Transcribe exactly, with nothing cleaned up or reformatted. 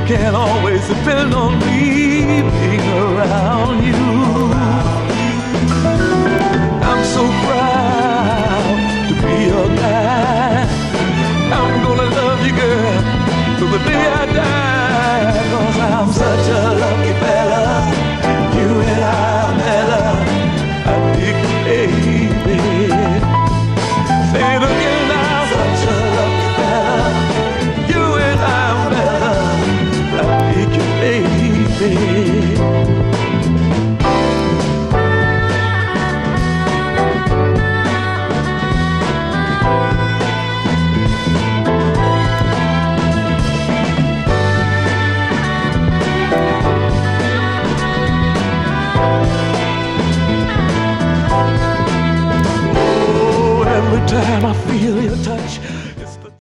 can always depend on me being around you. I'm so proud to be your guy. I'm gonna love you, girl, till the day I die.